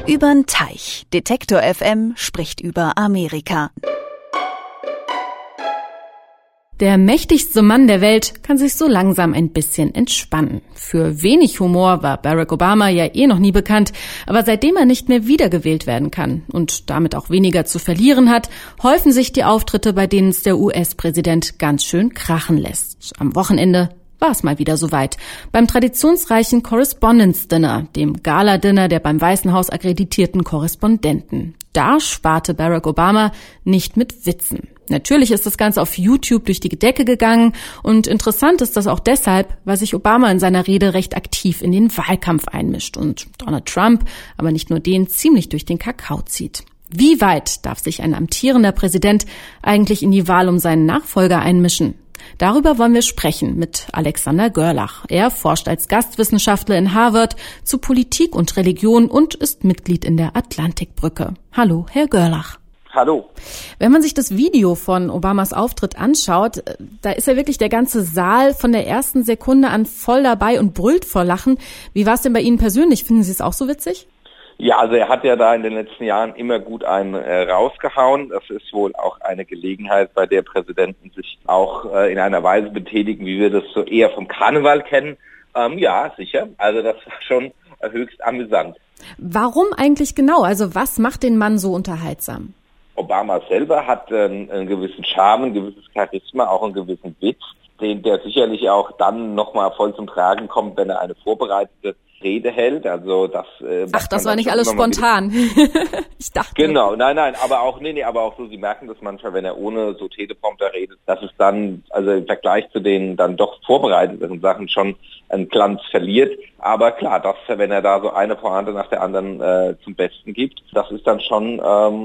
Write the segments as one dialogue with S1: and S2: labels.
S1: Übern Teich. Detektor FM spricht über Amerika.
S2: Der mächtigste Mann der Welt kann sich so langsam ein bisschen entspannen. Für wenig Humor war Barack Obama ja noch nie bekannt, aber seitdem er nicht mehr wiedergewählt werden kann und damit auch weniger zu verlieren hat, häufen sich die Auftritte, bei denen es der US-Präsident ganz schön krachen lässt. Am Wochenende war es mal wieder soweit. Beim traditionsreichen Correspondence Dinner, dem Gala-Dinner der beim Weißen Haus akkreditierten Korrespondenten. Da sparte Barack Obama nicht mit Witzen. Natürlich ist das Ganze auf YouTube durch die Decke gegangen und interessant ist das auch deshalb, weil sich Obama in seiner Rede recht aktiv in den Wahlkampf einmischt und Donald Trump, aber nicht nur den, ziemlich durch den Kakao zieht. Wie weit darf sich ein amtierender Präsident eigentlich in die Wahl um seinen Nachfolger einmischen? Darüber wollen wir sprechen mit Alexander Görlach. Er forscht als Gastwissenschaftler in Harvard zu Politik und Religion und ist Mitglied in der Atlantikbrücke. Hallo, Herr Görlach.
S3: Hallo.
S2: Wenn man sich das Video von Obamas Auftritt anschaut, da ist ja wirklich der ganze Saal von der ersten Sekunde an voll dabei und brüllt vor Lachen. Wie war es denn bei Ihnen persönlich? Finden Sie es auch so witzig?
S3: Ja, also er hat ja da in den letzten Jahren immer gut einen rausgehauen. Das ist wohl auch eine Gelegenheit, bei der Präsidenten sich auch in einer Weise betätigen, wie wir das so eher vom Karneval kennen. Ja, sicher. Also das war schon höchst amüsant.
S2: Warum eigentlich genau? Also was macht den Mann so unterhaltsam?
S3: Obama selber hat einen gewissen Charme, ein gewisses Charisma, auch einen gewissen Witz, der sicherlich auch dann nochmal voll zum Tragen kommt, wenn er eine vorbereitete Rede hält. Also das.
S2: Ach, das war nicht alles spontan. Ich dachte.
S3: Genau, nein, aber auch aber auch so. Sie merken das manchmal, wenn er ohne so Teleprompter redet, dass es dann, also im Vergleich zu den dann doch vorbereiteten Sachen schon einen Glanz verliert. Aber klar, wenn er da so eine Pointe nach der anderen zum Besten gibt, das ist dann schon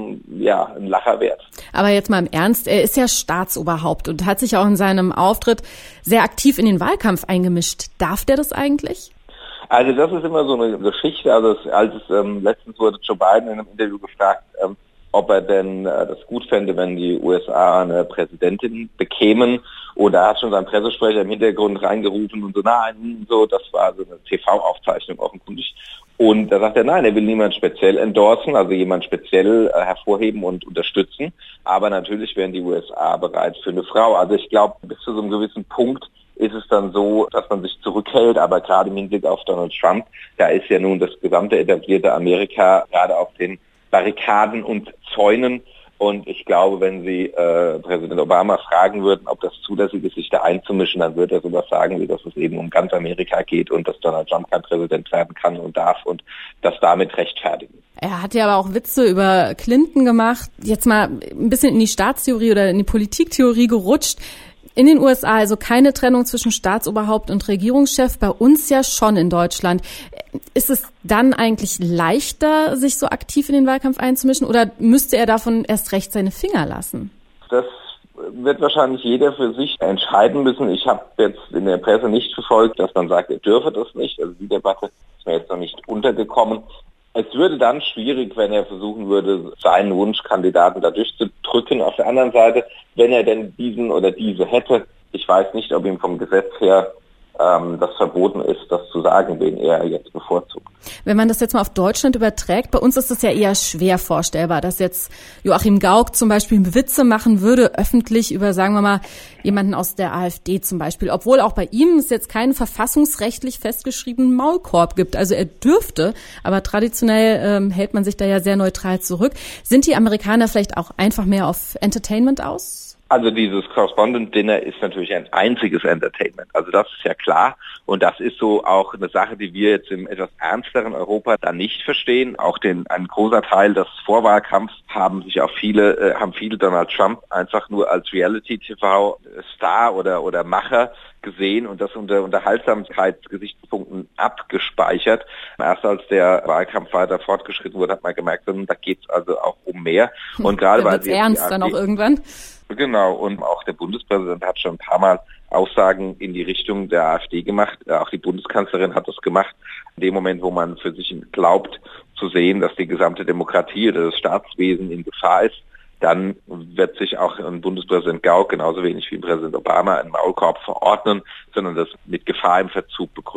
S3: ein Lacher wert.
S2: Aber jetzt mal im Ernst, er ist ja Staatsoberhaupt und hat sich auch in seinem Auftritt sehr aktiv in den Wahlkampf eingemischt. Darf der das eigentlich?
S3: Also das ist immer so eine Geschichte. Also letztens wurde Joe Biden in einem Interview gefragt, ob er denn das gut fände, wenn die USA eine Präsidentin bekämen. Oder er hat schon seinen Pressesprecher im Hintergrund reingerufen und so, nein, so, das war so eine TV-Aufzeichnung offenkundig. Und da sagt er, nein, er will niemand speziell endorsen, also jemand speziell hervorheben und unterstützen. Aber natürlich wären die USA bereit für eine Frau. Also ich glaube, bis zu so einem gewissen Punkt ist es dann so, dass man sich zurückhält, aber gerade im Hinblick auf Donald Trump, da ist ja nun das gesamte etablierte Amerika gerade auf den Barrikaden und Zäunen. Und ich glaube, wenn Sie Präsident Obama fragen würden, ob das zulässig ist, sich da einzumischen, dann würde er sowas sagen, wie dass es eben um ganz Amerika geht und dass Donald Trump kein Präsident werden kann und darf und das damit rechtfertigen.
S2: Er hat ja aber auch Witze über Clinton gemacht, jetzt mal ein bisschen in die Staatstheorie oder in die Politiktheorie gerutscht. In den USA also keine Trennung zwischen Staatsoberhaupt und Regierungschef, bei uns ja schon in Deutschland. Ist es dann eigentlich leichter, sich so aktiv in den Wahlkampf einzumischen oder müsste er davon erst recht seine Finger lassen?
S3: Das wird wahrscheinlich jeder für sich entscheiden müssen. Ich habe jetzt in der Presse nicht verfolgt, dass man sagt, er dürfe das nicht. Also die Debatte ist mir jetzt noch nicht untergekommen. Es würde dann schwierig, wenn er versuchen würde, seinen Wunschkandidaten da durchzudrücken. Auf der anderen Seite, wenn er denn diesen oder diese hätte, ich weiß nicht, ob ihm vom Gesetz her das verboten ist, das zu sagen, wen er jetzt bevorzugt.
S2: Wenn man das jetzt mal auf Deutschland überträgt, bei uns ist es ja eher schwer vorstellbar, dass jetzt Joachim Gauck zum Beispiel Witze machen würde, öffentlich über, sagen wir mal, jemanden aus der AfD zum Beispiel, obwohl auch bei ihm es jetzt keinen verfassungsrechtlich festgeschriebenen Maulkorb gibt. Also er dürfte, aber traditionell hält man sich da ja sehr neutral zurück. Sind die Amerikaner vielleicht auch einfach mehr auf Entertainment aus?
S3: Also dieses Correspondent Dinner ist natürlich ein einziges Entertainment. Also das ist ja klar. Und das ist so auch eine Sache, die wir jetzt im etwas ernsteren Europa da nicht verstehen. Auch ein großer Teil des Vorwahlkampfs haben viele Donald Trump einfach nur als Reality-TV-Star oder Macher gesehen und das unter Unterhaltsamkeitsgesichtspunkten abgespeichert. Erst als der Wahlkampf weiter fortgeschritten wurde, hat man gemerkt, da geht es also auch um mehr. Und gerade weil sie
S2: ernst dann auch irgendwann.
S3: Genau, und auch der Bundespräsident hat schon ein paar Mal Aussagen in die Richtung der AfD gemacht. Auch die Bundeskanzlerin hat das gemacht. In dem Moment, wo man für sich glaubt zu sehen, dass die gesamte Demokratie oder das Staatswesen in Gefahr ist, dann wird sich auch ein Bundespräsident Gauck genauso wenig wie Präsident Obama einen Maulkorb verordnen, sondern das mit Gefahr im Verzug begründen.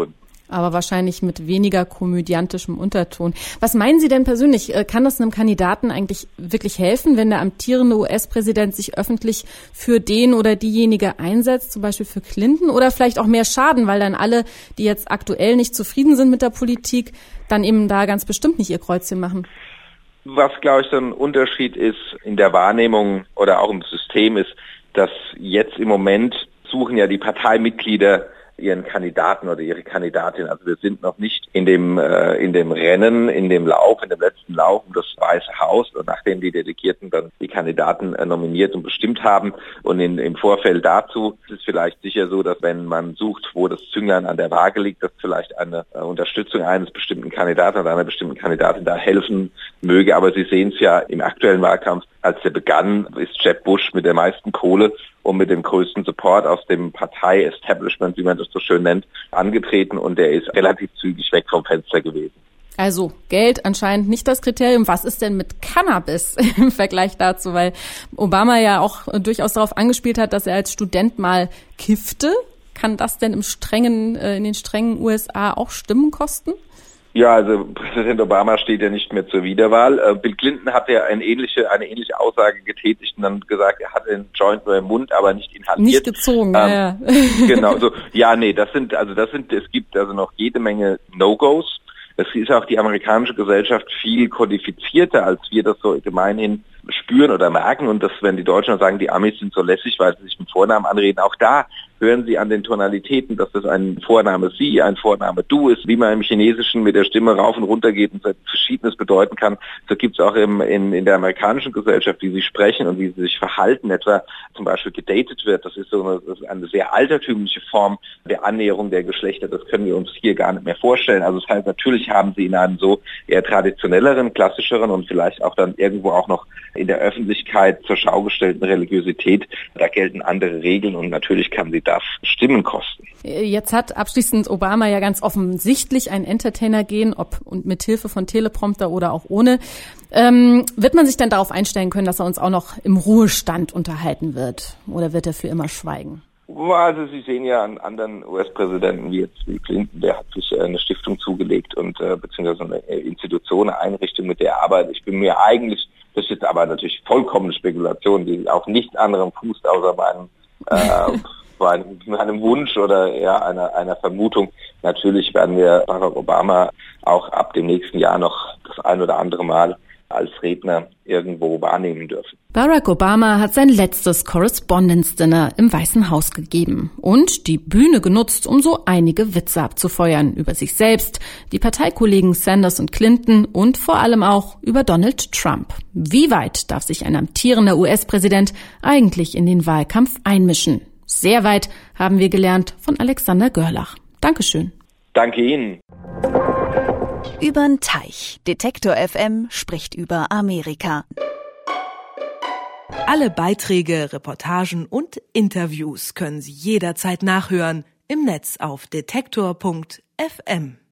S2: Aber wahrscheinlich mit weniger komödiantischem Unterton. Was meinen Sie denn persönlich? Kann das einem Kandidaten eigentlich wirklich helfen, wenn der amtierende US-Präsident sich öffentlich für den oder diejenige einsetzt, zum Beispiel für Clinton? Oder vielleicht auch mehr schaden, weil dann alle, die jetzt aktuell nicht zufrieden sind mit der Politik, dann eben da ganz bestimmt nicht ihr Kreuzchen machen?
S3: Was, glaube ich, so ein Unterschied ist in der Wahrnehmung oder auch im System ist, dass jetzt im Moment suchen ja die Parteimitglieder ihren Kandidaten oder ihre Kandidatin. Also wir sind noch nicht in dem Rennen, in dem letzten Lauf um das Weiße Haus, und nachdem die Delegierten dann die Kandidaten nominiert und bestimmt haben. Und im Vorfeld dazu ist es vielleicht sicher so, dass wenn man sucht, wo das Zünglein an der Waage liegt, dass vielleicht eine Unterstützung eines bestimmten Kandidaten oder einer bestimmten Kandidatin da helfen möge. Aber Sie sehen es ja im aktuellen Wahlkampf, als der begann, ist Jeb Bush mit der meisten Kohle und mit dem größten Support aus dem Partei-Establishment, wie man das so schön nennt, angetreten, und der ist relativ zügig weg vom Fenster gewesen.
S2: Also Geld anscheinend nicht das Kriterium. Was ist denn mit Cannabis im Vergleich dazu? Weil Obama ja auch durchaus darauf angespielt hat, dass er als Student mal kiffte. Kann das denn in den strengen USA auch Stimmen kosten?
S3: Ja, also Präsident Obama steht ja nicht mehr zur Wiederwahl. Bill Clinton hat ja eine ähnliche Aussage getätigt und dann gesagt, er hat den Joint nur im Mund, aber nicht inhaliert.
S2: Nicht gezogen, ja.
S3: Genau, so. Ja, nee, es gibt also noch jede Menge No-Gos. Es ist auch die amerikanische Gesellschaft viel kodifizierter, als wir das so gemeinhin spüren oder merken. Und das, wenn die Deutschen sagen, die Amis sind so lässig, weil sie sich mit Vornamen anreden, auch da hören Sie an den Tonalitäten, dass das ein Vorname Sie, ein Vorname Du ist, wie man im Chinesischen mit der Stimme rauf und runter geht und Verschiedenes bedeuten kann. So gibt es auch in der amerikanischen Gesellschaft, wie sie sprechen und wie sie sich verhalten, etwa zum Beispiel gedatet wird. Das ist eine sehr altertümliche Form der Annäherung der Geschlechter. Das können wir uns hier gar nicht mehr vorstellen. Also das heißt, natürlich haben Sie in einem so eher traditionelleren, klassischeren und vielleicht auch dann irgendwo auch noch in der Öffentlichkeit zur Schau gestellten Religiosität, da gelten andere Regeln und natürlich kann sie das Stimmen kosten.
S2: Jetzt hat abschließend Obama ja ganz offensichtlich ein Entertainer-Gen, ob und mit Hilfe von Teleprompter oder auch ohne. Wird man sich dann darauf einstellen können, dass er uns auch noch im Ruhestand unterhalten wird? Oder wird er für immer schweigen?
S3: Also Sie sehen ja an anderen US-Präsidenten wie jetzt wie Clinton, der hat sich eine Stiftung zugelegt und beziehungsweise eine Institution, eine Einrichtung, mit der er arbeitet. Ich bin mir eigentlich, das ist jetzt aber natürlich vollkommene Spekulation, die auf nichts anderem fußt, außer meinem Wunsch oder ja einer Vermutung. Natürlich werden wir Barack Obama auch ab dem nächsten Jahr noch das ein oder andere Mal als Redner irgendwo wahrnehmen dürfen.
S2: Barack Obama hat sein letztes Correspondence-Dinner im Weißen Haus gegeben und die Bühne genutzt, um so einige Witze abzufeuern über sich selbst, die Parteikollegen Sanders und Clinton und vor allem auch über Donald Trump. Wie weit darf sich ein amtierender US-Präsident eigentlich in den Wahlkampf einmischen? Sehr weit, haben wir gelernt von Alexander Görlach. Dankeschön.
S3: Danke Ihnen.
S1: Übern Teich. Detektor FM spricht über Amerika.
S4: Alle Beiträge, Reportagen und Interviews können Sie jederzeit nachhören im Netz auf detektor.fm.